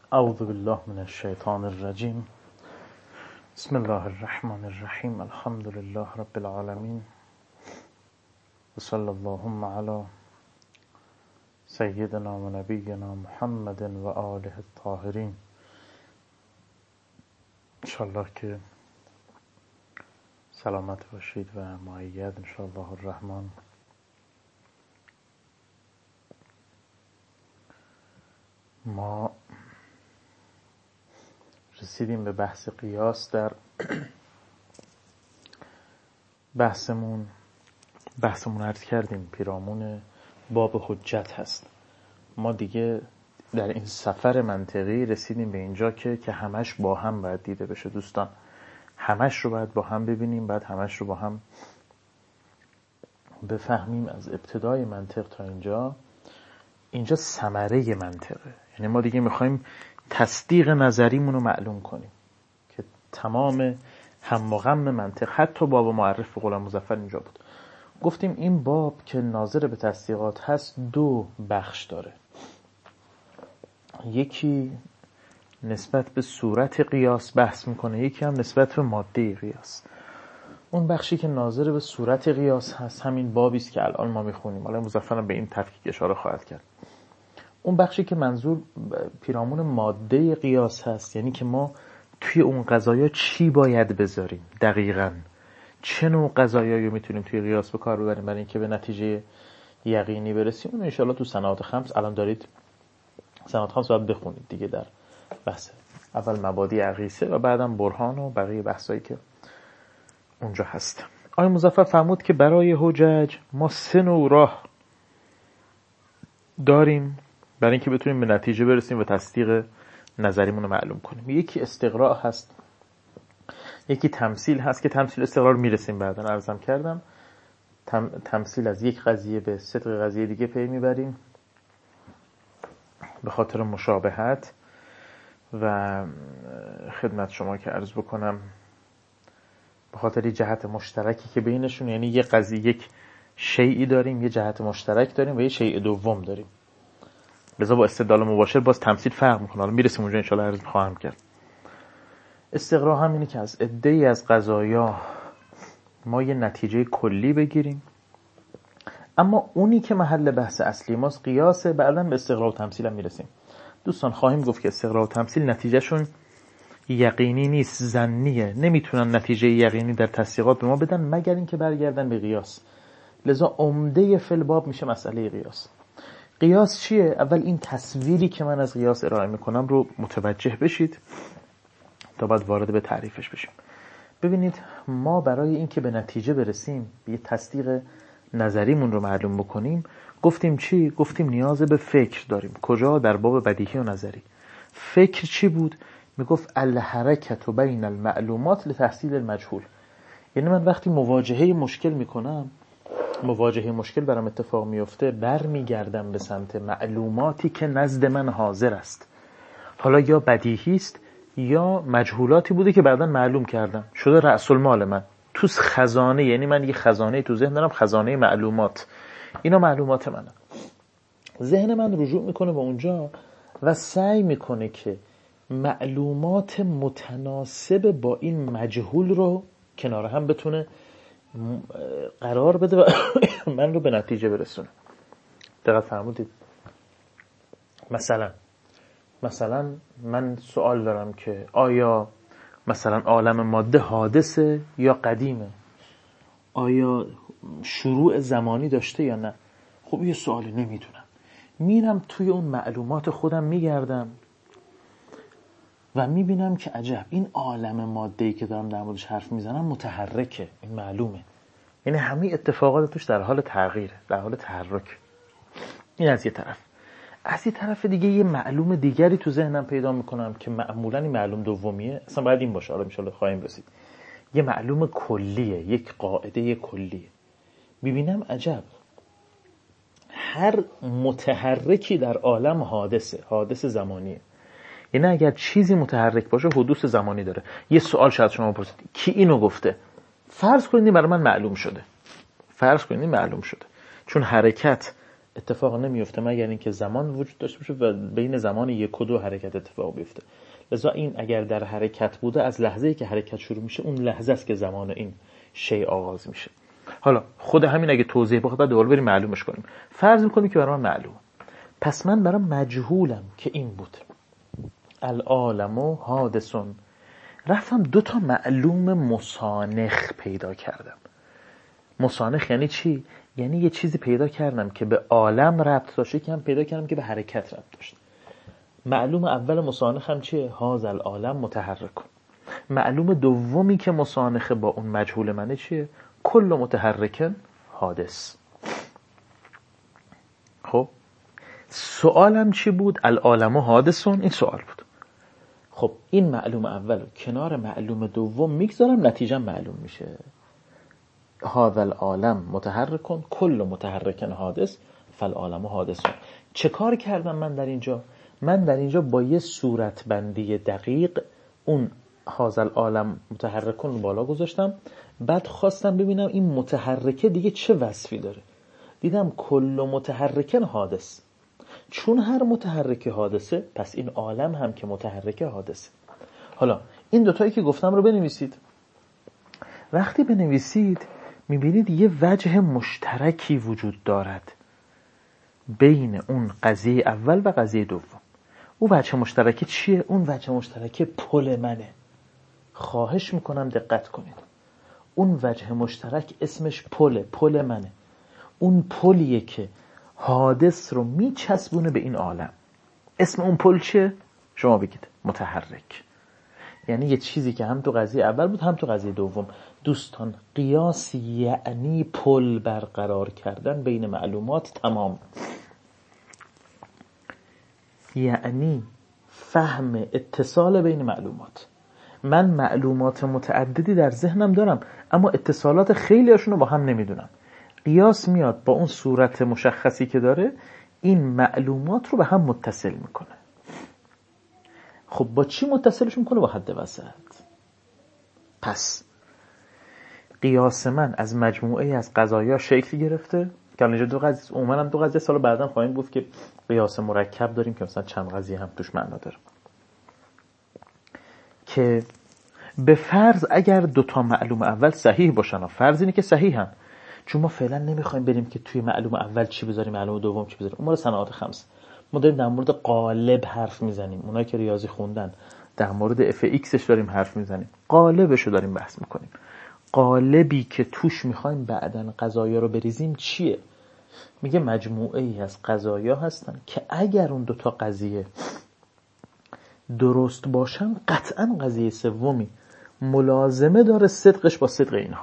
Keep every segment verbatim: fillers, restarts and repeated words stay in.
اعوذ بالله من الشیطان الرجیم. بسم الله الرحمن الرحیم. الحمد لله رب العالمین و صلی اللهم علی سیدنا و نبینا محمد و آله الطاهرین. انشاءالله که سلامت باشید و مؤید انشاءالله الرحمن. ما رسیدیم به بحث قیاس. در بحثمون بحثمون عرض کردیم پیرامون باب حجت هست. ما دیگه در این سفر منطقی رسیدیم به اینجا که که همش با هم باید دیده بشه دوستان. همش رو باید با هم ببینیم، بعد همش رو با هم بفهمیم از ابتدای منطق تا اینجا. اینجا ثمره منطقه، یعنی ما دیگه میخوایم تصدیق نظریمون رو معلوم کنیم که تمام هم و غم منطق، حتی باب معرف به قول مظفر اینجا بود. گفتیم این باب که ناظر به تصدیقات هست دو بخش داره. یکی نسبت به صورت قیاس بحث میکنه، یکی هم نسبت به ماده قیاس. اون بخشی که ناظر به صورت قیاس هست همین بابی است که الان ما میخونیم. حالا مظفر به این تفکیک اشاره خواهد کرد. اون بخشی که منظور پیرامون ماده قیاس هست، یعنی که ما توی اون قضایا چی باید بذاریم، دقیقاً چه نوع قضایایی رو میتونیم توی قیاس به کار ببریم برای اینکه به نتیجه یقینی برسیم. اون ان شاءالله تو صنعات خمس الان دارید صنعات خمس باید بخونید دیگه، در بحث اول مبادی اقیسه و بعدم برهان و بقیه بحثایی که اونجا هست. آقای مظفر فرمود که برای حجج ما سه نوع راه داریم برای اینکه بتونیم به نتیجه برسیم و تصدیق نظریمون رو معلوم کنیم. یکی استقراء هست، یکی تمثیل هست که تمثیل استقراء رو میرسیم بعداً عرضم کردم. تم، تمثیل از یک قضیه به صدق قضیه دیگه پی میبریم به خاطر مشابهت و خدمت شما که عرض بکنم به خاطر جهت مشترکی که بینشون، یعنی یه قضیه یک شیئی داریم، یه جهت مشترک داریم و یه شیء دوم داریم. لذا با استدلال مباشر باز تمثیل فرق میکنه. حالا میرسیم اونجا انشاءالله عرض خواهم کرد. استقراء هم اینه که از عده‌ای از قضایا ما یه نتیجه کلی بگیریم، اما اونی که محل بحث اصلی ماست قیاسه. بعداً به استقراء و تمثیل هم میرسیم. دوستان خواهیم گفت که استقراء و تمثیل نتیجهشون یقینی نیست، ظنیه. نمیتونن نتیجه یقینی در تصدیقات به ما بدن مگر اینکه برگردن به قیاس. لذا عمده فل باب میشه مسئله قیاس. قیاس چیه؟ اول این تصویری که من از قیاس ارائه میکنم رو متوجه بشید تا بعد وارد به تعریفش بشیم. ببینید ما برای اینکه به نتیجه برسیم، به تصدیق نظریمون رو معلوم بکنیم، گفتیم چی؟ گفتیم نیاز به فکر داریم. کجا؟ در باب بدیهی و نظری. فکر چی بود؟ میگفت الحرکت بین المعلومات لتحصیل المجهول. یعنی من وقتی مواجهه مشکل میکنم، مواجهه مشکل برام اتفاق میفته، برمیگردم به سمت معلوماتی که نزد من حاضر است. حالا یا بدیهی است یا مجهولاتی بوده که بعداً معلوم کردم، شده رأس المال من تو خزانه. یعنی من یه خزانه تو ذهن دارم، خزانه معلومات. اینا معلومات منه. ذهن من رجوع میکنه به اونجا و سعی میکنه که معلومات متناسب با این مجهول رو کنار هم بتونه قرار بده و من رو به نتیجه برسونه. دقت فرمودید؟ مثلا مثلا من سوال دارم که آیا مثلا عالم ماده حادثه یا قدیمه؟ آیا شروع زمانی داشته یا نه؟ خب یه سوالی نمیدونم. میرم توی اون معلومات خودم میگردم و میبینم که عجب این عالم ماده‌ای که دارم در موردش حرف میزنم متحرکه. این معلومه، یعنی همه اتفاقات توش در حال تغییره، در حال تحرک. این از یه طرف. از یه طرف دیگه یه معلوم دیگری تو ذهنم پیدا میکنم که معمولاً این معلوم دومیه، اصلا باید این باشه. حالا انشالله خواهیم رسید. یه معلوم کلیه، یک قاعده کلیه. ببینم عجب هر متحرکی در عالم حادثه، حادث زمانیه. یعنی اگر چیزی متحرک باشه حدوث زمانی داره. یه سوال شاید شما بپرسید کی اینو گفته؟ فرض کنید برای من معلوم شده. فرض کنید معلوم شده. چون حرکت اتفاق نمیفته مگر اینکه زمان وجود داشته باشه و بین زمان یک و دو حرکت اتفاق بیفته. لذا این اگر در حرکت بوده، از لحظه‌ای که حرکت شروع میشه اون لحظه است که زمان این شی آغاز میشه. حالا خود همین اگه توضیح بخواد بعد دوباره بریم معلومش کنیم. فرض میکنیم که برای من معلوم، پس من برای مجهولم که این بود العالم حادثون، رفتم دو تا معلوم مسانخ پیدا کردم. مسانخ یعنی چی؟ یعنی یه چیزی پیدا کردم که به عالم ربط داشته، که هم پیدا کردم که به حرکت ربط داشته. معلوم اول مسانخ هم چیه؟ هاذا العالم متحرک. معلوم دومی که مسانخه با اون مجهول منه چیه؟ کل متحرک حادث. خب سوالم چی بود؟ العالم حادثون، این سوال بود. خب این معلوم اول کنار معلوم دوم میگذارم، نتیجه معلوم میشه. هذا العالم متحرکون کل متحرک حادث فالعالم حادثون. چه کار کردم من در اینجا؟ من در اینجا با یه صورت بندی دقیق اون هذا العالم متحرکون بالا گذاشتم، بعد خواستم ببینم این متحرکه دیگه چه وصفی داره. دیدم کل متحرک حادث. چون هر متحرک حادثه، پس این عالم هم که متحرک حادثه. حالا این دوتایی که گفتم رو بنویسید. وقتی بنویسید میبینید یه وجه مشترکی وجود دارد بین اون قضیه اول و قضیه دوم. اون وجه مشترکی چیه؟ اون وجه مشترکی پل منه. خواهش میکنم دقت کنید. اون وجه مشترک اسمش پل پل منه. اون پلیه که حادث رو میچسبونه به این عالم. اسم اون پل چیه؟ شما بگید. متحرک. یعنی یه چیزی که هم تو قضیه اول بود هم تو قضیه دوم. دوستان قیاس یعنی پل برقرار کردن بین معلومات. تمام. یعنی فهم اتصال بین معلومات. من معلومات متعددی در ذهنم دارم اما اتصالات خیلی هاشون رو با هم نمیدونم. قیاس میاد با اون صورت مشخصی که داره این معلومات رو به هم متصل میکنه. خب با چی متصلش میکنه؟ با حد وسط. پس قیاس من از مجموعه از قضایا شکل گرفته که اینجا دو قضیه، عموما دو قضیه، سال بعداً خواهیم گفت که قیاس مرکب داریم که مثلا چند قضیه هم توش معنا داره. که به فرض اگر دو تا معلوم اول صحیح باشن، فرض اینه که صحیحن، چون ما فعلا نمیخوایم بریم که توی معلوم اول چی بذاریم معلوم دوم چی بذاریم. اون صنعات خمس ما داریم در مورد قالب حرف میزنیم. اونایی که ریاضی خوندن در مورد اف ایکسش داریم حرف میزنیم. قالبشو داریم بحث میکنیم. قالبی که توش میخوایم بعدن قضایا رو بریزیم چیه؟ میگه مجموعه ای از قضایا هستن که اگر اون دوتا قضیه درست باشن قطعا قضیه سومی ملازمه داره صدقش با صدق اینها.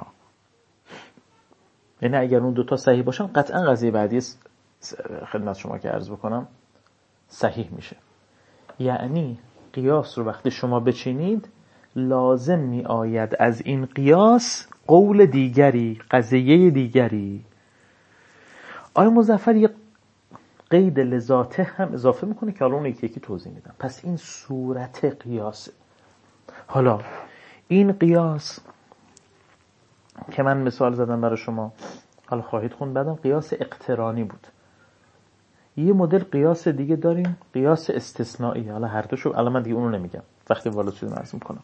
یعنی اگر اون دوتا صحیح باشن قطعا قضیه بعدی خدمت شما که عرض بکنم صحیح میشه. یعنی قیاس رو وقتی شما بچینید لازم می آید از این قیاس قول دیگری، قضیه دیگری. آقای مظفر یک قید لذاته هم اضافه میکنه که حالا اون یکی یکی توضیح میدم. پس این صورت قیاسه. حالا این قیاس که من مثال زدم برای شما، حالا خواهید خوند بعدم، قیاس اقترانی بود. یه مدل قیاس دیگه داریم، قیاس استثنایی. حالا هر دوشو الان من دیگه اونو نمیگم، وقتی وارد شدیم عرض میکنم.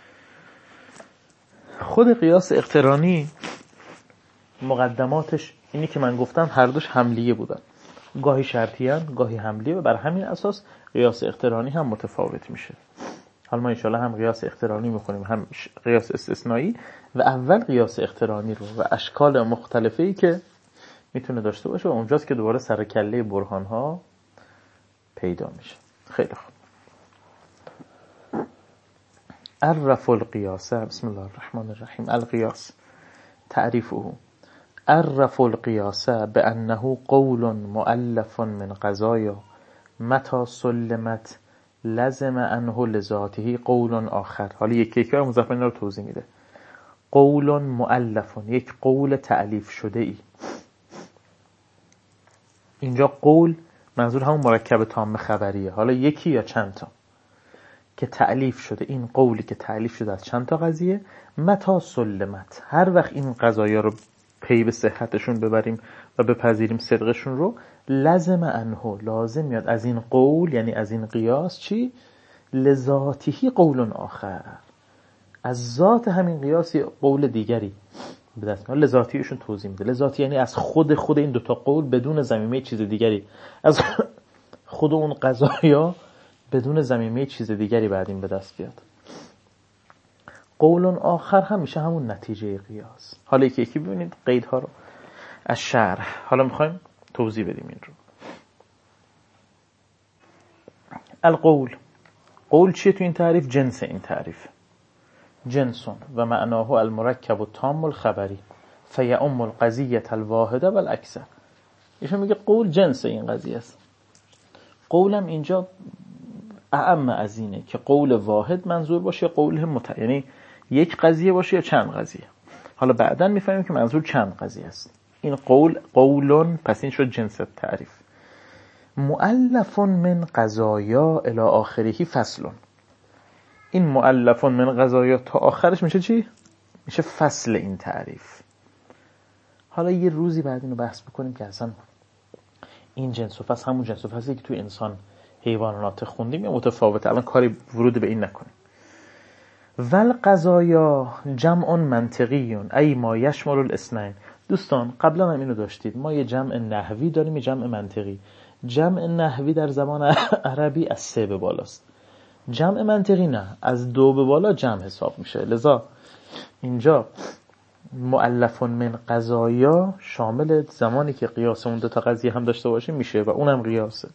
خود قیاس اقترانی مقدماتش اینی که من گفتم هر دوش حملیه بودن، گاهی شرطی هن، گاهی حملیه، و بر همین اساس قیاس اقترانی هم متفاوت میشه. حالا ما انشالله هم قیاس اقترانی میکنیم هم قیاس استثنایی، و اول قیاس اقترانی رو و اشکال مختلفی که میتونه داشته باشه و اونجاست که دوباره سر کله برهان ها پیدا میشه. خیلی خوب. عرف القیاس. بسم الله الرحمن الرحیم. القیاس تعریفه. عرف القیاس بأنه قول مؤلف من قضایا متى سلمت لزم عنه لذاته قول آخر. حالا یک یک مظفر رو توضیح میده. قول مؤلف، یک قول تألیف شده ای. اینجا قول منظور همون مرکب تام خبریه، حالا یکی یا چند تا که تألیف شده. این قولی که تألیف شده از چند تا قضیه، متى سلمت، هر وقت این قضایا رو پی به صحتشون ببریم و بپذیریم صدقشون رو، لازم انه، لازم میاد از این قول، یعنی از این قیاس چی؟ لذاته قول آخر، از ذات همین قیاس قول دیگری به دست میاد. لذاتیشون توضیح میده. لذاتی یعنی از خود خود این دوتا قول بدون ضمیمه چیز دیگری، از خود اون قضایا بدون ضمیمه چیز دیگری بعد این به دست بیاد. قول آخر همیشه همون نتیجه قیاس. حالا یکی یکی ببینید قیدها رو از شرح. حالا میخوایم توضیح بدیم این رو. القول، قول چیه تو این تعریف؟ جنس این تعریف، جنسون و معناه المرکب و تام الخبری فیعم القضیه الواحده و الاکثر. ایشون میگه قول جنس این قضیه است. قولم اینجا اعم از اینه که قول واحد منظور باشه یا قول مت... یعنی یک قضیه باشه یا چند قضیه. حالا بعداً میفهمیم که منظور چند قضیه است. این قول قولون، پس این شد جنس تعریف. مؤلف من قضایا الی آخره فصلون. این مؤلف من قضایا تا آخرش میشه چی؟ میشه فصل این تعریف. حالا یه روزی بعد اینو بحث بکنیم که اصلا این جنس و فصل همون جنس و فصلی که توی انسان حیوانات خوندیم یا متفاوته. الان کاری ورود به این نکنیم. ول قضایا جمع منطقی ای ما یشمل الاثنین. دوستان قبلا هم اینو داشتید، ما یه جمع نحوی داریم، یه جمع منطقی. جمع نحوی در زبان عربی از سه به بالاست، جمع منطقی نه، از دو به بالا جمع حساب میشه. لذا اینجا مؤلف من قضایا شامل زمانی که قیاس اون دو تا قضیه هم داشته باشه میشه و اونم قیاسه.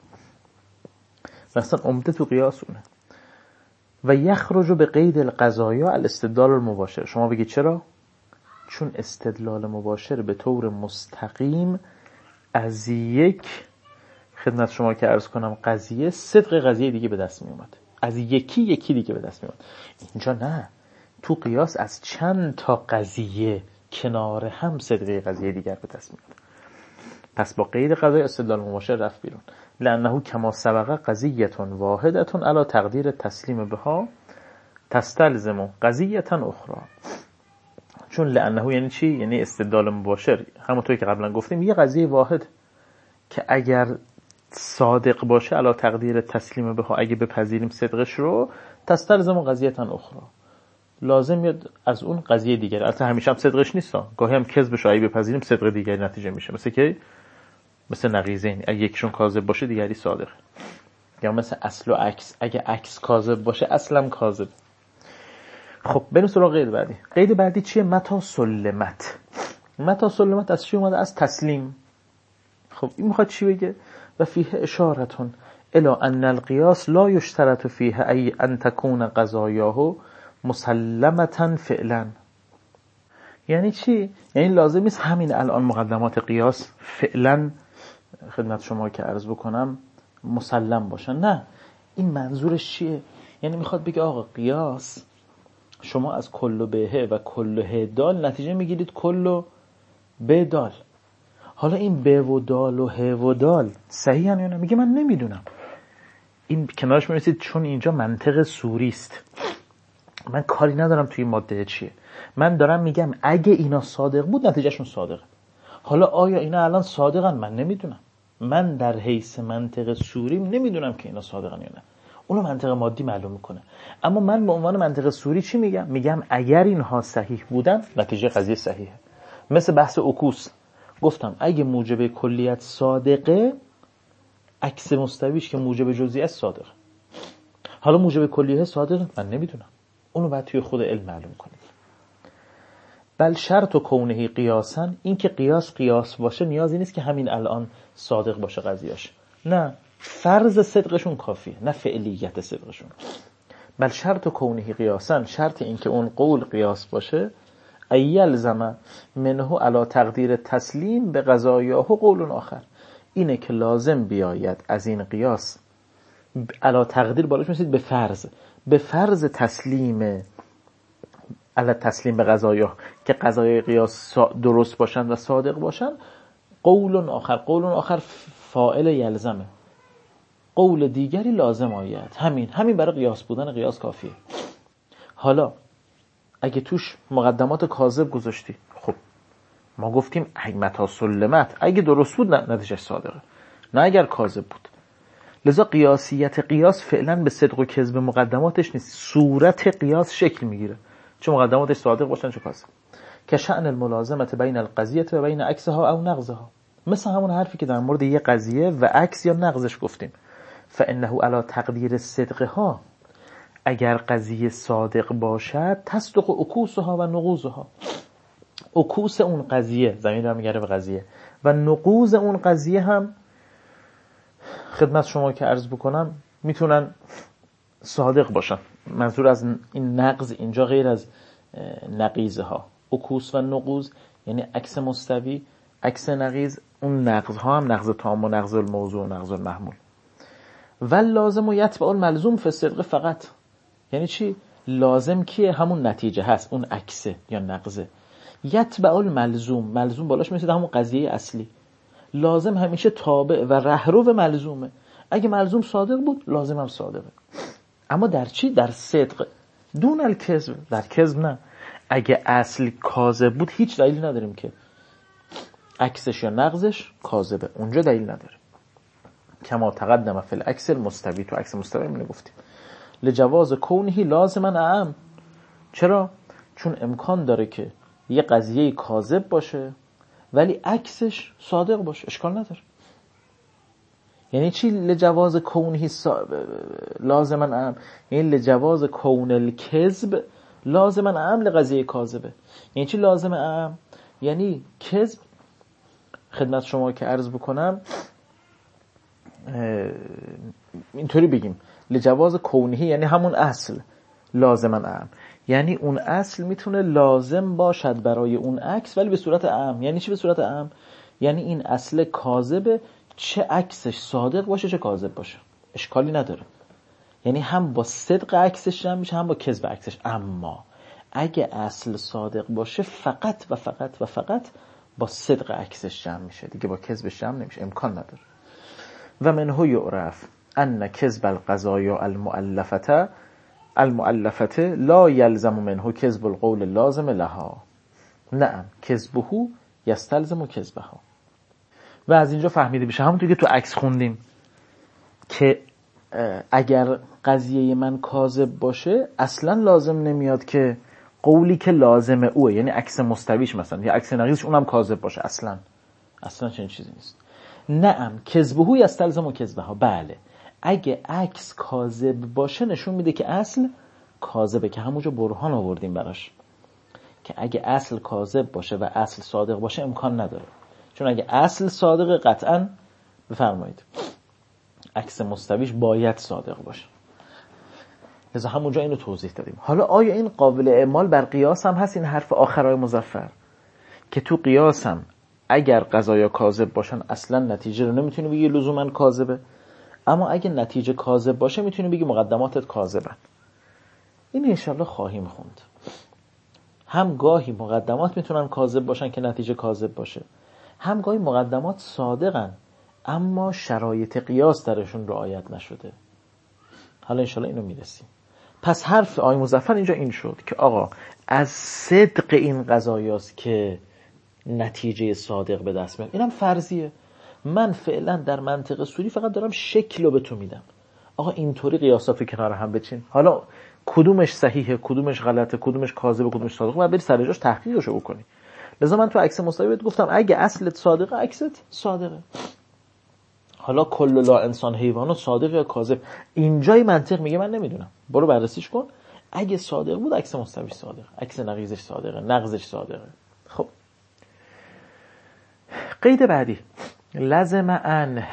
مثلا عمده تو قیاس اونه. و یخرج به قید القضایا الاستدلال المباشر. شما بگید چرا؟ چون استدلال مباشر به طور مستقیم از یک، خدمت شما که عرض کنم، قضیه صدق قضیه دیگه به دست می اومد، از یکی یکی دیگه به دست می اومد. اینجا نه، تو قیاس از چند تا قضیه کنار هم صدق قضیه دیگر به دست می اومد. پس با قید قضای استدلال مباشر رفت بیرون. لانه کما سبق قضیه واحده علی تقدیر تسلیم بها تستلزم قضیه اخرى. چون لانه یعنی چی؟ یعنی استدلال مباشر، همونطوری که قبلا گفتیم یه قضیه واحد که اگر صادق باشه علی تقدیر تسلیم بها، اگه بپذیریم صدقش رو، تستلزم قضیه اخرى، لازم میاد از اون قضیه دیگر. البته همیشه هم صدقش نیست، گاهی هم کذبش اگه بپذیریم صدق دیگری نتیجه میشه. مثل که مثل نقیضین، اگه یکشون کاذب باشه دیگری صادق. یا مثل اصل و عکس، اگه عکس کاذب باشه اصلم کاذب. خب بریم سراغ قید بعدی. قید بعدی چیه؟ متا سلمت. متا سلمت از چی اومده؟ از تسلیم. خب این میخواد چی بگه؟ و فیه اشارتون الی ان القیاس لا یشترط فیه ای ان تکون قضایاه مسلمتا فعلا. یعنی چی؟ یعنی لازم نیست همین الان مقدمات قیاس فعلا، خدمت شما که عرض بکنم، مسلم باشن. نه، این منظورش چیه؟ یعنی میخواد بگه آقا قیاس شما از کل و به و کل و ه دال نتیجه میگیرید کل و به دال. حالا این به و دال و ه و دال صحیح یا نه؟ میگه من نمیدونم. این کنارش میرسید چون اینجا منطق سوری است، من کاری ندارم توی ماده چیه، من دارم میگم اگه اینا صادق بود نتیجهشون صادقه. حالا آیا اینا الان صادقن؟ من نمیدونم. من در حیث منطق سوری نمیدونم که اینا صادقن یا نه. اونو منطق مادی معلوم میکنه. اما من به عنوان منطق سوری چی میگم؟ میگم اگر اینها صحیح بودن نتیجه قضیه صحیحه. مثل بحث عکوس گفتم اگه موجب کلیت صادقه، عکس مستویش که موجب جزئیات صادقه. حالا موجب کلیه صادقه؟ من نمیدونم. اونو باید توی خود علم معلوم کنید. بل شرط و کونه قیاسا، این که قیاس قیاس باشه نیازی نیست که همین الان صادق باشه قضیهش. نه، فرض صدقشون کافیه، نه فعلیت صدقشون. بل شرط و کونه قیاسا، شرط این که اون قول قیاس باشه، ایلزم منه علی تقدیر تسلیم به قضایاه و قول آخر، اینه که لازم بیاید از این قیاس علی تقدیر بالاش میسید به فرض، به فرض تسلیم علی تسلیم به قضایاه، که قضایای قیاس درست باشن و صادق باشن، قول آخر. قول آخر فاعل یلزمه، قول دیگری لازم آید. همین همین برای قیاس بودن قیاس کافیه. حالا اگه توش مقدمات کاذب گذاشتی، خب ما گفتیم اگه متا سلمت اگه درست بود نتیجهش صادقه، نه اگر کاذب بود. لذا قیاسیت قیاس فعلا به صدق و کذب مقدماتش نیست، صورت قیاس شکل میگیره، چه مقدماتش صادق باشن چه کاذب. که شأن الملازمت بین القضیه و بین عکسها او نقضها، مثل همون حرفی که در مورد یه قضیه و عکس یا نقضش گفتیم. فانه علی تقدیر صدقها، اگر قضیه صادق باشد تصدق عکوسها و نقوضها، عکوس اون قضیه زمین رو میگره به قضیه و نقوض اون قضیه هم خدمت شما که عرض بکنم میتونن صادق باشن. منظور از این نقض اینجا غیر از نقیضه ها، عکوس و نقوض یعنی عکس مستوی، عکس نقیض. اون نقض ها هم نقض تام و نقض الموضوع و نقض المحمول. و لازم و یتبع الملزوم فی الصدق فقط، یعنی چی؟ لازم کیه؟ همون نتیجه هست، اون عکسه یا نقضه. یتبع الملزوم، ملزوم بالاش میشه همون قضیه اصلی. لازم همیشه تابع و رهرو ملزومه. اگه ملزوم صادق بود لازم هم صادقه. اما در چی؟ در صدق دون الکذب، در کذب نه. اگه اصل کاذب بود هیچ دلیلی نداریم که عکسش یا نقضش کاذبه، اونجا دلیل نداره. کما تقدم فی العکس المستوی، تو عکس مستوی می گفتیم. لجواز کونه لازما اعم، چرا؟ چون امکان داره که یه قضیه کاذب باشه ولی عکسش صادق باشه، اشکال نداره. یعنی چی لجواز کونه سا... لازما اعم؟ یعنی لجواز کون الکذب لازما اعم لقضیه کاذبه. یعنی چی لازم اعم؟ یعنی کذب، خدمت شما که عرض بکنم اینطوری بگیم لجواز کونه یعنی همون اصل لازما اعم، یعنی اون اصل میتونه لازم باشد برای اون عکس ولی به صورت اعم. یعنی چی به صورت اعم؟ یعنی این اصل کاذبه، چه عکسش صادق باشه چه کاذب باشه اشکالی نداره. یعنی هم با صدق عکسش جمع میشه هم با کذب عکسش. اما اگه اصل صادق باشه فقط و فقط و فقط با صدق عکسش جمع میشه، دیگه با کذبش جمع نمیشه، امکان نداره. و منه یعرف ان کذب القضایا المؤلفه المؤلفه لا یلزم منه کذب القول اللازم لها، نعم کذبه یستلزم کذبها. و از اینجا فهمیده بشه همونطور که تو عکس خوندیم که اگر قضیه من کاذب باشه اصلا لازم نمیاد که قولی که لازم اوه، یعنی عکس مستویش مثلا یا عکس نقیضش اونم کاذب باشه، اصلا اصلا چنین چیزی نیست. نعم کذبه یستلزم کذبها، بله اگه عکس کاذب باشه نشون میده که اصل کاذبه، که همونجا برهان آوردیم براش که اگه اصل کاذب باشه و اصل صادق باشه امکان نداره. چون اگه اصل صادق قطعا بفرمایید عکس مستویش باید صادق باشه. لذا همونجا اینو توضیح دادیم. حالا آیا این قابل اعمال بر قیاس هم هست؟ این حرف آخرای مظفر که تو قیاس هم اگر قضایا کاذب باشن اصلا نتیجه رو نمیتونی بگی لزوما کاذبه، اما اگه نتیجه کاذب باشه میتونی بگی مقدماتت کاذبن. این انشالله خواهیم خوند. هم گاهی مقدمات میتونن کاذب باشن که نتیجه کاذب باشه، هم گاهی مقدمات صادقن اما شرایط قیاس درشون رعایت نشده. حالا انشالله اینو میرسیم. پس حرف آقای مظفر اینجا این شد که آقا از صدق این قضایاست که نتیجه صادق به دست میاد. اینم فرضیه، من فعلا در منطق سوری فقط دارم شکل رو به تو میدم. آقا اینطوری قیاسات رو کنار هم بچین، حالا کدومش صحیحه کدومش غلطه کدومش کاذبه کدومش صادقه و بری سر جاش تحقیقش رو بکنی. لذا من تو عکس مستوی بهت گفتم اگه اصلت صادقه عکست صادقه. حالا کل لا انسان حیوانات صادق یا کاذب، اینجای منطق میگه من نمیدونم، برو بررسیش کن. اگه صادق بود عکس مستوی صادقه، عکس نقیضش صادقه، نقضش صادقه. خب قید بعدی لازم ان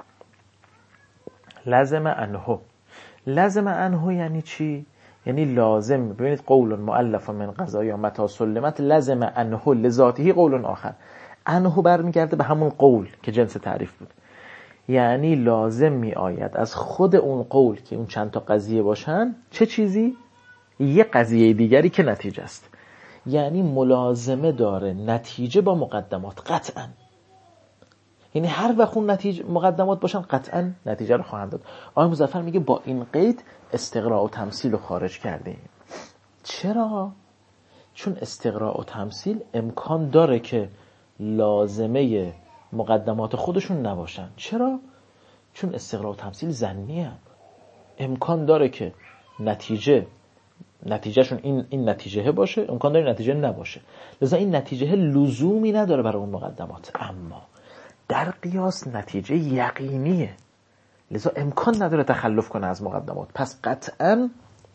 لازم انه لازم انه یعنی چی؟ یعنی لازم. ببینید قول مؤلف من قضایا متا سلمت لازم انه لذاته قول آخر. انه برمیگرده به همون قول که جنس تعریف بود، یعنی لازم می آید از خود اون قول که اون چند تا قضیه باشن چه چیزی؟ یه قضیه دیگری که نتیجه است. یعنی ملازمه داره نتیجه با مقدمات قطعا. یعنی هر وقت اون نتیجه مقدمات باشن قطعا نتیجه رو خواهند داد. آقای مظفر میگه با این قید استقراء و تمثیل رو خارج کردیم. چرا؟ چون استقراء و تمثیل امکان داره که لازمه مقدمات خودشون نباشن. چرا؟ چون استقراء و تمثیل ظنیه، امکان داره که نتیجه نتیجهشون این این نتیجه باشه، امکان داره نتیجه نباشه، لذا این نتیجه لزومی نداره برای اون مقدمات. اما در قیاس نتیجه یقینیه، لذا امکان نداره تخلف کنه از مقدمات. پس قطعاً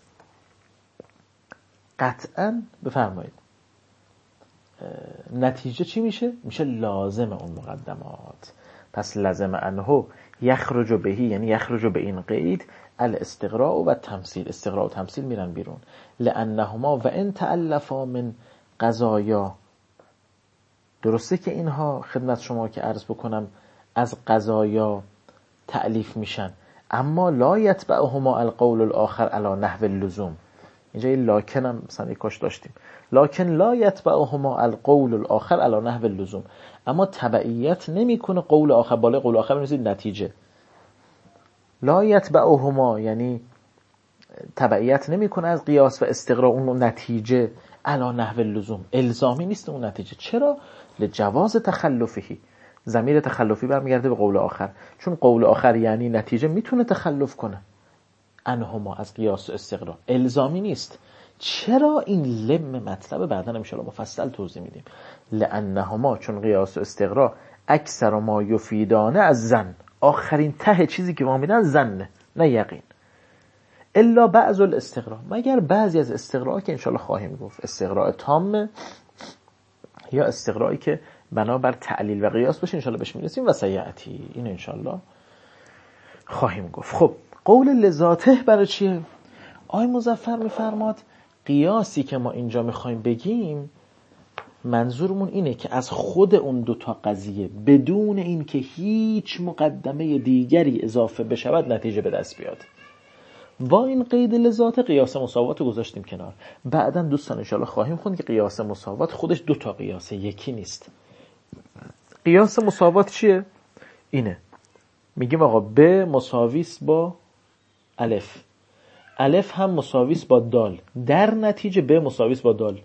قطعاً بفرمایید نتیجه چی میشه؟ میشه لازم اون مقدمات. پس لازم انه یخرج بهی، یعنی یخرج به این قید الاستقراء و تمثیل، استقراء و تمثیل میرن بیرون. لانهما و ان تألفا من قضایا، درسته که اینها خدمت شما که عرض بکنم از قضایا تألیف میشن، اما لا یتبعهما القول الاخر علی نحو اللزوم. اینجا یه لاکن هم مثلا کاش داشتیم، لاکن لا یتبعهما القول الاخر علی نحو اللزوم، اما تبعیت نمیکنه قول آخر، بالای قول آخر بنویسید نتیجه. لا یتبعهما یعنی تبعیت نمیکنه از قیاس و استقراء اون نتیجه علی نحو اللزوم، الزامی نیست اون نتیجه. چرا؟ لجواز تخلفی، ضمیر تخلفی برمیگرده به قول آخر، چون قول آخر یعنی نتیجه میتونه تخلف کنه انهما از قیاس و استقراء، الزامی نیست. چرا؟ این لم مطلب بعدا ان شاء الله مفصل توضیح میدیم. لانهما، چون قیاس و استقراء اکثر ما یفیدانه از ظن، آخرین ته چیزی که ما میدن ظنه نه یقین. الا بعض الاستقراء، مگر بعضی از استقراء که ان شاء الله خواهیم گفت، استقراء تام یا استقرائی که بنابر تعلیل و قیاس باشه، ان شاء الله بهش میرسیم و سیاتی، این ان شاء الله خواهیم گفت. خب قول لذاته برای چیه؟ آقای مظفر میفرماد قیاسی که ما اینجا میخوایم بگیم منظورمون اینه که از خود اون دوتا قضیه بدون این که هیچ مقدمه دیگری اضافه بشود نتیجه به دست بیاد. با این قید لذات قیاس مساوات رو گذاشتیم کنار. بعداً دوستان ان شاء الله خواهیم خوند که قیاس مساوات خودش دوتا قیاسه، یکی نیست. قیاس مساوات چیه؟ اینه، میگیم آقا ب مساویس با الف، الف هم مساویس با دال، در نتیجه ب مساویس با دال،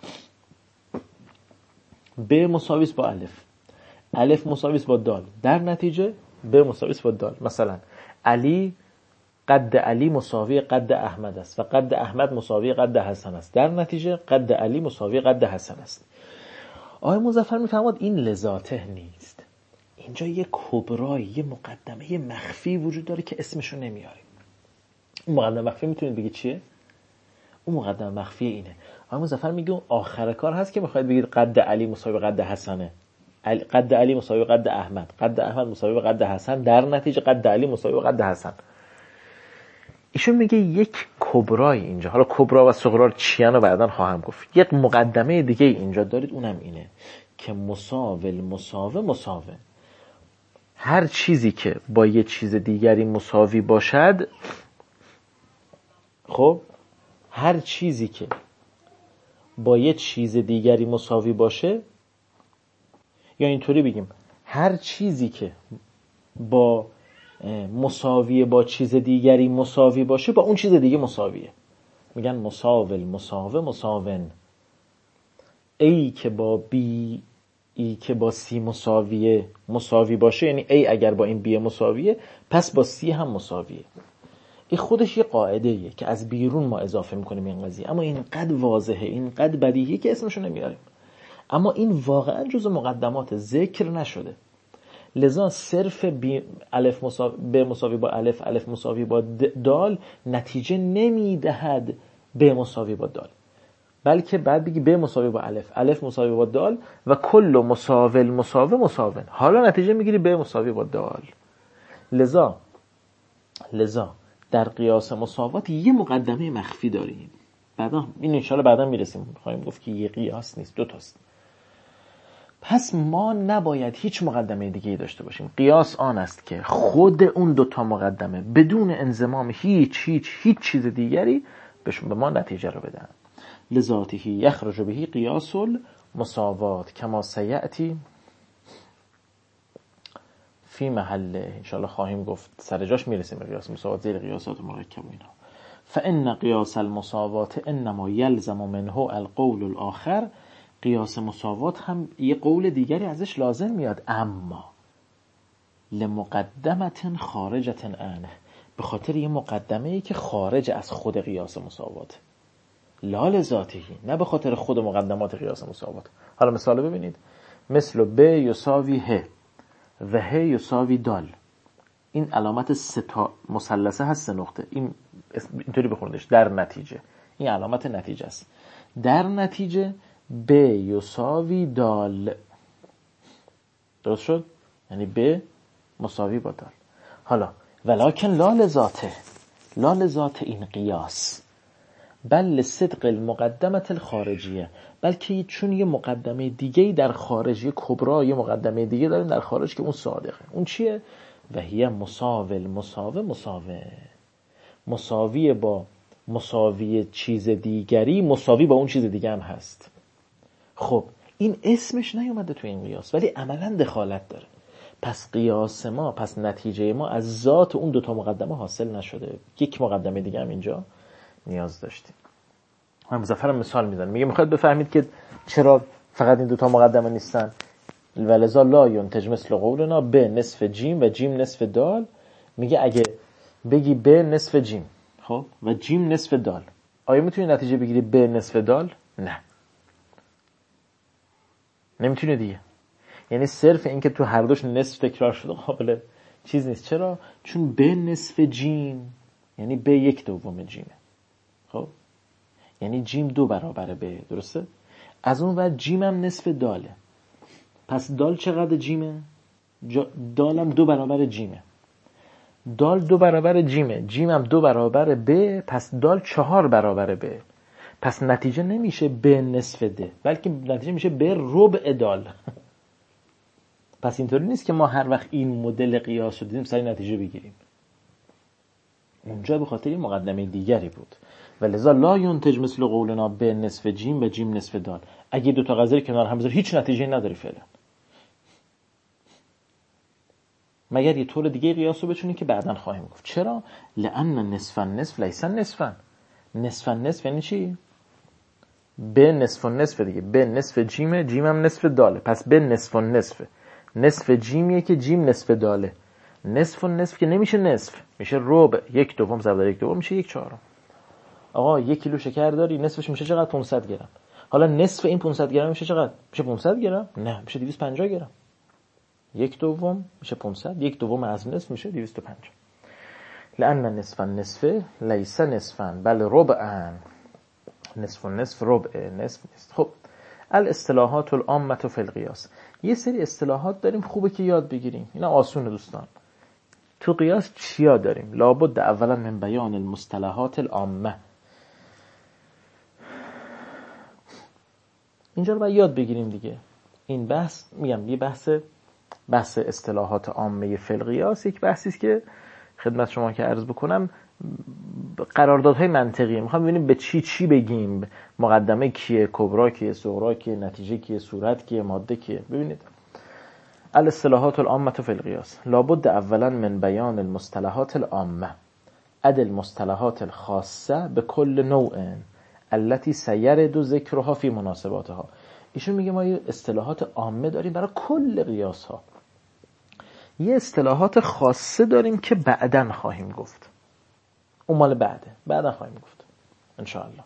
ب مساویس با الف، الف مساویس با دال، در نتیجه ب مساویس با دال. مثلا علی قد علی مساوی قد احمد است و قد احمد مساوی قد حسن است، در نتیجه قد علی مساوی قد حسن است. آقای مظفر میفرماد این لذاته نیست، اینجا یه کبرای، یه مقدمه مخفی وجود داره که اسمشو نمیاریم. اون مقدمه مخفی میتونید بگید چیه؟ اون مقدمه مخفی اینه. آقای مظفر میگه اون آخر کار هست که میخواید بگید قد علی مساوی قد حسنه، قد علی مساوی قد احمد، قد احمد مساوی قد حسن، در نتیجه قد علی مساوی قد حسن. ایشون میگه یک کبرای اینجا، حالا کبرا و صغرا چیان رو بعداً خواهم گفت، یک مقدمه دیگه اینجا دارید، اونم اینه که مساوی مساوی مساوی، هر چیزی که با یه چیز دیگری مساوی باشد، خب هر چیزی که با یه چیز دیگری مساوی باشه، یا اینطوری بگیم هر چیزی که با مساوی با چیز دیگری مساوی باشه با اون چیز دیگه مساویه، میگن مساول مساوی مساون. ای که با بی ای که با سی مساویه مساوی باشه، یعنی ای اگر با این بی مساویه پس با سی هم مساویه. این خودش یه قاعده ایه که از بیرون ما اضافه میکنیم این قضیه، اما اینقدر واضحه، اینقدر بدیهیه که اسمشو نمیاریم، اما این واقعا جزء مقدمات ذکر نشده. لذا صرف بی الف مساوی ب مساوی با الف، الف مساوی با دال نتیجه نمیدهد ب مساوی با دال، بلکه بعد بگی ب مساوی با الف، الف مساوی با دال و کل مساوی مساوی مساوی، حالا نتیجه میگیری ب مساوی با دال. لذا لذا در قیاس مساوات یه مقدمه مخفی داریم، بعدا این ان شاء الله بعدا میرسیم خواهیم گفت که یه قیاس نیست، دو تاست. پس ما نباید هیچ مقدمه دیگه داشته باشیم. قیاس آن است که خود اون دوتا مقدمه بدون انضمام هیچ هیچ هیچ چیز دیگری بهشون به ما نتیجه رو بدن. لذاته یخرج به قیاس المساوات کما سیأتی فی محله، انشاءالله خواهیم گفت سر جاش میرسیم به قیاس مساوات زیر قیاسات مرکب و اینا. فان قیاس المساوات انما یلزم منه القول الاخر قیاس مساوات هم یه قول دیگری ازش لازم میاد، اما لمقدمت خارجت عنه، به خاطر یه مقدمه ای که خارج از خود قیاس مساوات، لا لذاته، نه به خاطر خود مقدمات قیاس مساوات. حالا مثال ببینید، مثل ب یساوی ه و ه یساوی دال، این علامت سه تا مثلثه هست، سه نقطه، این اینطوری بخوندش در نتیجه، این علامت نتیجه است. در نتیجه ب یساوی دال، درست شد؟ یعنی ب مساوی با دال. حالا ولکن لا لذاته، لا لذات این قیاس، بل لصدق المقدمت الخارجیه، بلکه چون یه مقدمه دیگه در خارج، یه کبرا، یه مقدمه دیگه داریم در خارج که اون صادقه. اون چیه؟ و هی مساوی مساوی مساوی، مساوی با مساوی چیز دیگری مساوی با اون چیز دیگه هم هست. خب این اسمش نیومده تو این قیاس ولی عملا دخالت داره. پس قیاس ما، پس نتیجه ما از ذات اون دوتا مقدمه حاصل نشده، یک مقدمه دیگه هم اینجا نیاز داشتیم. من مظفرم مثال میزنم، میگه میخواد بفهمید که چرا فقط این دوتا مقدمه نیستن. ولذا لا ینتج مثل قولنا ب نصف جیم و جیم نصف دال. میگه اگه بگی ب نصف جیم خب و جیم نصف دال، آیا میتونی نتیجه بگیری ب نصف دال؟ نه، نمیتونی دیگه. یعنی صرف این که تو هر دوش نصف تکرار شده قابل چیز نیست. چرا؟ چون ب نصف جیم یعنی ب یک دوم جیمه. خب یعنی جیم دو برابر ب، درسته؟ از اون ور جیم هم نصف داله. پس دال چقدر جیمه؟ دال هم دو برابر جیمه. دال دو برابر جیمه، جیم هم دو برابر ب، پس دال چهار برابر ب. پس نتیجه نمیشه ب نصف د، بلکه نتیجه میشه ب ربع دال. پس اینطوری نیست که ما هر وقت این مدل قیاس رو دیدیم سری نتیجه بگیریم. اونجا به خاطر یه مقدمه دیگری بود. ولذا لا ینتج مثل قولنا ب نصف جیم و جیم نصف دال. اگه دو تا قضیه کنار هم بذاری هیچ نتیجه نداری فعلا، مگر یه طور دیگه قیاس رو بچونی که بعداً خواهیم گفت. چرا؟ لأن نصف نصف لیس نصفا. نصف نصف یعنی چی؟ ب نصف نصف دیگه، ب نصف جیمه، جیم هم نصف داله، پس ب نصف نصف. نصف جیمیه که جیم نصف داله. نصف نصف که نمیشه نصف، میشه ربع، یک دوم ضرب در یک دوم میشه یک چهارم. آقا یک کیلو شکر داری، نصفش میشه چقدر؟ پانصد گرم. حالا نصف این پانصد گرم میشه چقدر؟ میشه پانصد گرم؟ نه، میشه دویست و پنجاه گرم. یک دوم میشه پانصد، یک دوم از نصف میشه دویست و پنجاه. لأن نصف نصف لیس نصفا بل ربعا. نصف نصف ربع، نصف نیست. خب الاصطلاحات العامه فی القیاس، یه سری اصطلاحات داریم خوبه که یاد بگیریم. اینا آسونه دوستان. تو قیاس چیا داریم؟ لابد اولا من بیان المصطلحات العامه. اینجا رو باید یاد بگیریم دیگه. این بحث، میگم یه بحث بحث اصطلاحات عامه فی القیاس، یک بحثی است که خدمت شما که عرض بکنم قراردادهای منطقیه. میخوام ببینیم به چی چی بگیم، مقدمه کیه، کبرا کیه، صغرا کیه، نتیجه کیه، صورت کیه، ماده کیه. ببینید الاصطلاحات العامه فی القیاس لابد اولا من بیان المصطلحات العامه عد المصطلحات الخاصه بكل نوع التي سيرد ذکرها فی مناسباتها. ایشون میگه ما یه اصطلاحات عامه داریم برای کل قیاس ها، یه اصطلاحات خاصه داریم که بعداً خواهیم گفت. اون مال بعده، بعداً خواهیم گفت ان شاء الله.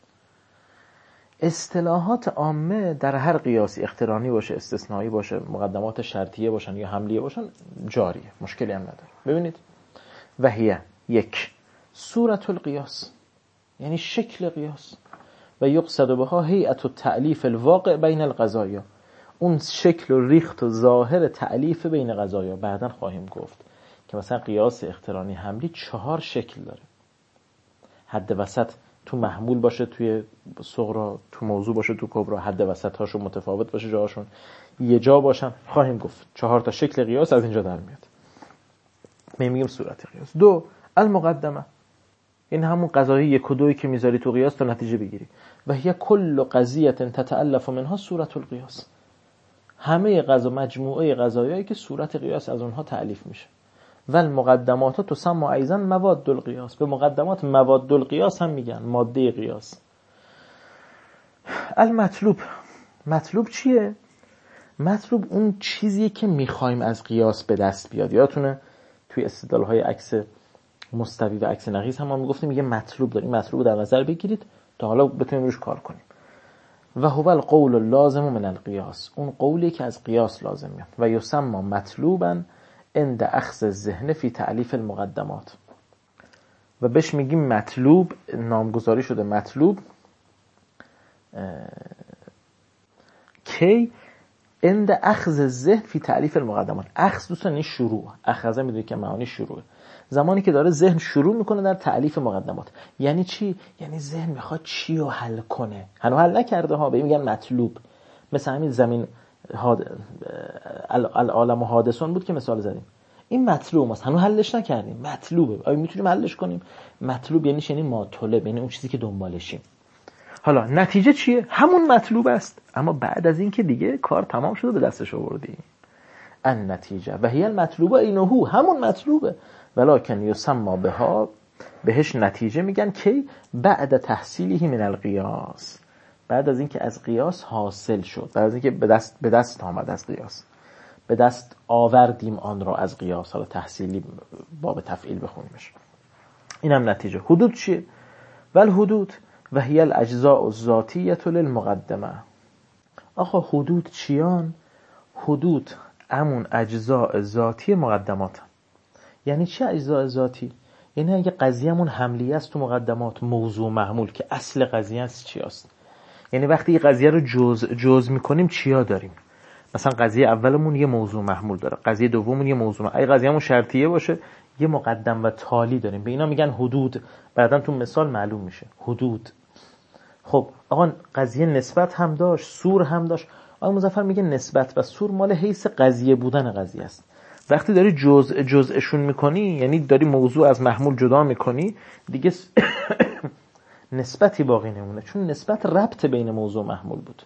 اصطلاحات عامه در هر قیاسی، اقترانی باشه، استثنایی باشه، مقدمات شرطیه باشن یا حملیه باشن، جاریه، مشکلی هم نداره. ببینید وهیه یک صورت القیاس، یعنی شکل قیاس، و یقصد بها هیئت التألیف الواقع بین القضایا، اون شکل و ریخت و ظاهر تألیف بین قضایا. بعداً خواهیم گفت که مثلا قیاس اقترانی حملی چهار شکل داره. حد وسط تو محمول باشه، توی صغرا، تو موضوع باشه، تو کبرا، حد وسط هاشون متفاوت باشه، جاهاشون یه جا باشن. خواهیم گفت چهار تا شکل قیاس از اینجا در میاد. می میگیم صورت قیاس. دو المقدمه، این همون قضایی یک و دوی که میذاری تو قیاس تا نتیجه بگیری. و هی کل قضیه تتألف منها صورت القیاس، همه قضا مجموعه قضایایی که صورت قیاس از اونها تألیف میشه. و المقدمات تسمى ایضا مواد القیاس، به مقدمات مواد القیاس هم میگن، ماده قیاس. المطلوب مطلوب چیه؟ مطلوب اون چیزیه که میخوایم از قیاس به دست بیاد. یادتونه توی استدلال‌های عکس مستوی و عکس نقیض هم ما میگفتیم یه مطلوب داریم، مطلوب در نظر بگیرید تا حالا بتونیم روش کار کنیم. و هو القول اللازم من القیاس، اون قولی که از قیاس لازم میاد. و یسمى مطلوبا عند اخذ الذهن فی تألیف المقدمات، و بهش میگیم مطلوب، نامگذاری شده مطلوب کی عند اخذ الذهن فی تألیف المقدمات. اخذ دوستان این شروع، اخذ میدونید که معانی شروعه، زمانی که داره ذهن شروع میکنه در تألیف مقدمات. یعنی چی؟ یعنی ذهن میخواد چی رو حل کنه، هنوز حل نکرده ها، به این میگن مطلوب. مثل همین زمین هاد... العالم و حادثون بود که مثال زدیم، این مطلوب است، هنوز حلش نکردیم، مطلوبه. آیا میتونیم حلش کنیم؟ مطلوب یعنی یعنی ما طلب، یعنی اون چیزی که دنبالشیم. حالا نتیجه چیه؟ همون مطلوب است، اما بعد از این که دیگه کار تمام شده به دستش آوردیم. ان نتیجه و هی المطلوبه اینهو، همون مطلوبه، ولکن یسمى بها، بهش نتیجه میگن کی بعد تحصیله من القیاس، بعد از اینکه از قیاس حاصل شد، بعد از اینکه به دست به دست آمد از قیاس، به دست آوردیم آن را از قیاس. حالا تحصیلی باب تفعیل بخونیمش. اینم نتیجه. حدود چیه؟ ول حدود و هی الاجزاء الذاتیه للمقدمه. آقا حدود چیان؟ حدود همون اجزاء ذاتی مقدمات. یعنی چه اجزاء ذاتی؟ یعنی اگه قضیه‌مون حملیه است تو مقدمات، موضوع محمول که اصل قضیه است چی است؟ یعنی وقتی یه قضیه رو جز جز می‌کنیم چیا داریم؟ مثلا قضیه اولمون یه موضوع محمول داره، قضیه دوممون یه موضوع محمول. اگه قضیه‌مون شرطیه باشه یه مقدم و تالی داریم، به اینا میگن حدود. بعداً تو مثال معلوم میشه حدود. خب آقا قضیه نسبت هم داشت، سور هم داشت. آقا مظفر میگه نسبت و سور مال حیث قضیه بودن قضیه است. وقتی داری جزء جزءشون میکنی، یعنی داری موضوع از محمول جدا میکنی، دیگه نسبتی باقی نمونه، چون نسبت ربط بین موضوع و محمول بود.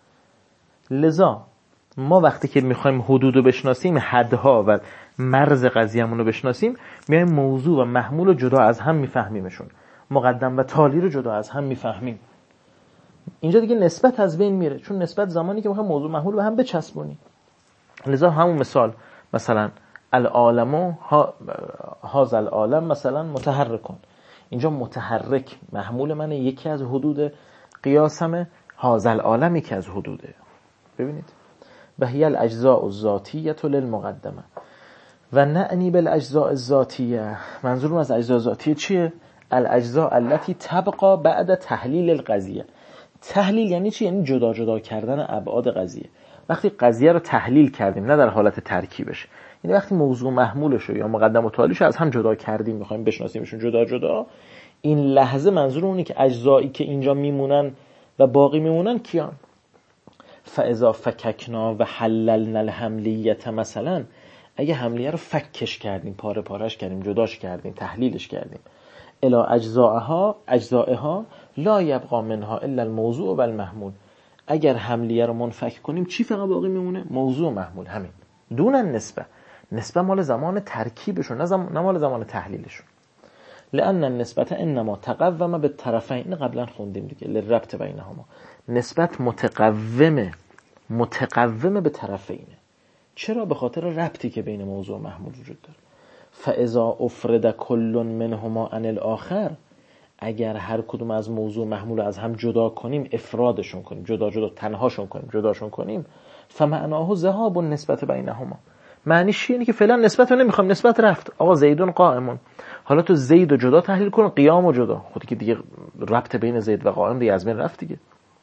لذا ما وقتی که میخوایم حدود رو بشناسیم، حدها و مرز قضیه‌مون رو بشناسیم، میایم موضوع و محمول رو جدا از هم میفهمیمشون، مقدم و تالی رو جدا از هم میفهمیم. اینجا دیگه نسبت از بین میره، چون نسبت زمانی که میخوایم موضوع محمول رو هم بچسبونیم. لذا همون مثال، مثلا العالم ها هذا العالم مثلا متحرکون، اینجا متحرک محمول من یکی از حدود قیاسمه، هذا العالم یکی از حدوده. ببینید و هی الاجزاء الذاتیه للمقدمه و نعنی بالاجزاء الذاتیه. منظورم از اجزاء ذاتیه چیه؟ الاجزاء التي تبقى بعد تحلیل القضیه. تحلیل یعنی چی؟ یعنی جدا جدا کردن ابعاد قضیه. وقتی قضیه رو تحلیل کردیم، نه در حالت ترکیبش، یعنی وقتی موضوع محمولش رو یا مقدم و تالیش از هم جدا کردیم، میخوایم بشناسیمشون جدا جدا، این لحظه منظور اونه که اجزایی که اینجا میمونن و باقی میمونن کیان؟ فاذا فککنا و حللنا الحملیه، مثلا اگه حملیه رو فکش کردیم، پاره پارش کردیم، جداش کردیم، تحلیلش کردیم، الا اجزاءها اجزاءها لا یبقى منها الا الموضوع و المحمول. اگر حملیه رو منفک کنیم چی فقط باقی میمونه؟ موضوع و محمول، همین، دون النسبه. نسبه مال زمان ترکیبشون، نه, زم... نه مال زمان تحلیلشون. لأن النسبه انما تقوم بالطرفین، قبلا خوندیم دیگه، للربط بینهما. نسبت متقومه متقومه به طرفینه. چرا؟ به خاطر ربطی که بین موضوع و محمول وجود داره. فاذا افرد کل منهما عن الاخر، اگر هر کدوم از موضوع محمول از هم جدا کنیم، افرادشون کنیم، جدا جدا تنهاشون کنیم، جداشون کنیم، فمعناه ذهاب النسبت بینهما. معنیش اینه که فعلا نسبت رو نمیخوام، نسبت رفت. آقا زیدون قائمون، حالا تو زید رو جدا تحلیل کن، قیام رو جدا، خودی که دیگه ربط بین زید و قائم دیگه از بین رفت دیگه.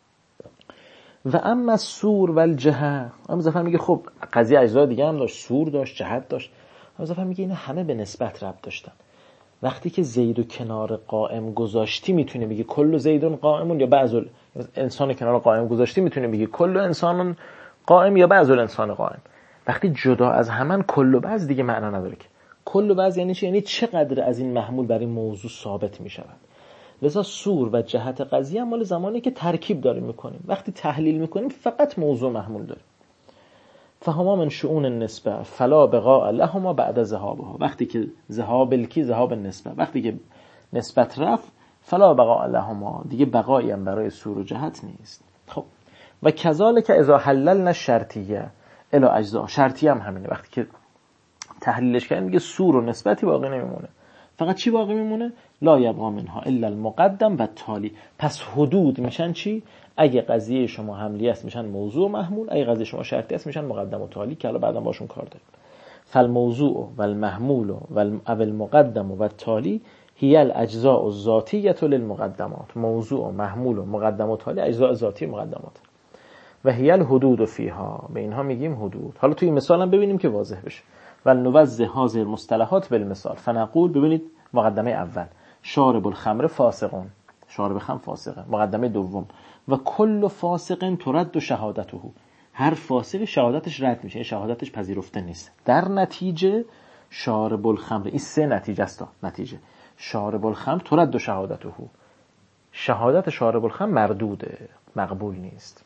و اما سور و الجهه، اما ظفر میگه خب قضیه اجزا دیگه هم داشت، سور داشت، جهت داشت. اما ظفر میگه اینا همه به نسبت ربط داشتن. وقتی که زید و کنار قائم گذاشتی میتونه بگی کل زیدون قائمون، یا بعض انسان کنار قائم گذاشتی میتونه بگی کل انسان قائم یا بعض انسان قائم. وقتی جدا از همن کل و بعض دیگه معنا نداره که. کل و بعض یعنی چی؟ یعنی چقدر از این محمول برای موضوع ثابت میشود. لذا سور و جهت قضیه مال زمانی که ترکیب داریم میکنیم. وقتی تحلیل میکنیم فقط موضوع محمول داریم. فهما من شؤون النسبه فلا بقاء لهما بعد ذهابها. وقتی که ذهاب الکی ذهاب النسبه، وقتی که نسبت رفت فلا بقاء لهما، دیگه بقایی هم برای سور و جهت نیست. خب و کذالک اذا حللنا شرطیه الی اجزا، شرطیه هم همینه، وقتی که تحلیلش کردیم میگه سور و نسبتی باقی نمیمونه، فقط چی باقی میمونه؟ لا یبقا منها الا المقدم و تالی. پس حدود میشن چی؟ اگه قضیه شما حملی است میشن موضوع و محمول، اگه قضیه شما شرطی است میشن مقدم و تالی که حالا بعدا باشون کار داریم. فالموضوع والمحمول والمقدم والتالی هی الاجزاء الذاتیه للمقدمات. موضوع و محمول و مقدم و تالی اجزاء ذاتی مقدمات. و هی الحدود فیها، به اینها میگیم حدود. حالا توی مثال هم ببینیم که واضح بشه. و نوزع هذه المصطلحات بالمثال فنقول، ببینید مقدمه اول شارب الخمر فاسقون، شارب خمر فاسقه. مقدمه دوم و کل فاسق ترد شهادته، هر فاسق شهادتش رد میشه، شهادتش پذیرفته نیست. در نتیجه شارب الخمر، این سه نتیجه است. نتیجه شارب الخمر ترد شهادته، شهادت شارب الخمر مردوده، مقبول نیست.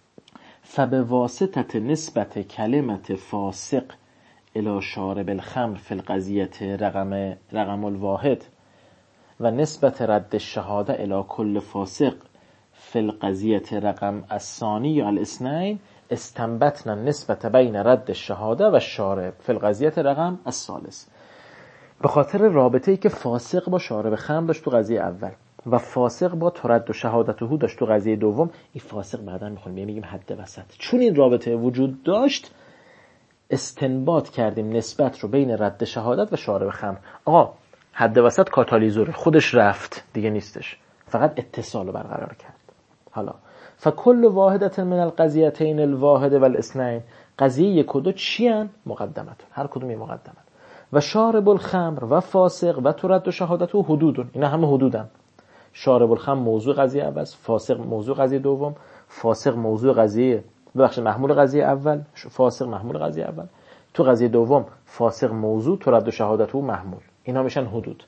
فبواسطه نسبت کلمت فاسق الی شارب الخمر فی القضیه رقم رقم الواحد و نسبت رد الشهاده الی کل فاسق فی القضیه رقم الثانی یا الاثنین استنبطنا نسبت بین رد الشهاده و شارب فی القضیه رقم الثالث. به خاطر رابطه‌ای که فاسق با شارب خمر داشت تو قضیه اول و فاسق با ترد و شهادته داشت تو قضیه دوم، این فاسق بعداً میخونیم میگیم حد وسط. چون این رابطه وجود داشت استنباط کردیم نسبت رو بین رد شهادت و شارب خمر. آقا حد وسط کاتالیزوره، خودش رفت دیگه نیستش، فقط اتصال رو برقرار کرد. حالا فکل واحدة من القضیتین الواحد والاثنین، قضیه یک و دو چی ان؟ مقدمت، هر کدوم یه مقدمت. و شارب الخمر و فاسق و ترد و شهادت و حدود، اینا همه حدودن. شارب الخمر موضوع قضیه اول، فاسق موضوع قضیه دوم، فاسق موضوع قضیه ببخشید محمول قضیه اول، فاسق محمول قضیه اول، تو قضیه دوم فاسق موضوع ترد و شهادت و محمول، اینا میشن حدود.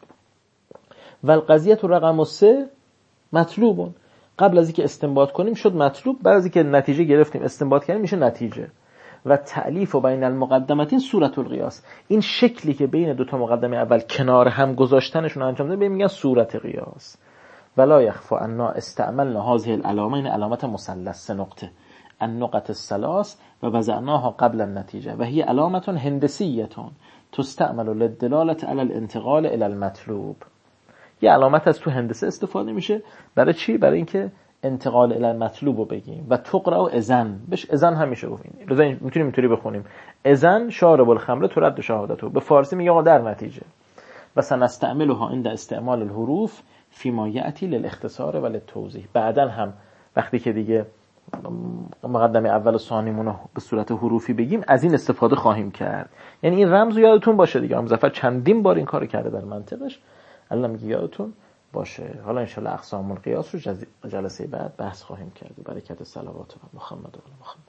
و القضیه تو رقم سه مطلوبون، قبل از اینکه استنباط کنیم شد مطلوب، بعد از اینکه نتیجه گرفتیم استنباط کردیم میشه نتیجه. و تعلیف و بین المقدمتین صورت القیاس، این شکلی که بین دو تا مقدمه اول کنار هم گذاشتنشون انجام دادن بهم میگن صورت قیاس. ولا یخفى ان استعملنا هذه العلامه، این علامت مثلث سه نقطه، النقط الثلاث و وضعناها قبل النتیجه و هي علامه هندسیه تستعمل للدلاله على الانتقال الى المطلوب. یه علامت از تو هندسه استفاده میشه برای چی؟ برای اینکه انتقال الی المطلوب رو بگیم. و تقرأ اذن، بهش اذن هم میشه گفت، این میتونیم اینطوری بخونیم اذن شارب الخمر ترد شهادته، به فارسی میگه آقا در نتیجه. و سنستعملها عند استعمال الحروف فيما یأتی للاختصار و للتوضیح. بعدن هم وقتی که دیگه مقدمه اول و ثانیمون رو به صورت حروفی بگیم از این استفاده خواهیم کرد. یعنی این رمز رو یادتون باشه دیگه، مظفر چندین بار این کارو کرده در منطقش، الان میگه یادتون باشه. حالا انشالله اقسام القیاس رو جلسه بعد بحث خواهیم کرد. برکت صلوات محمد و محمد.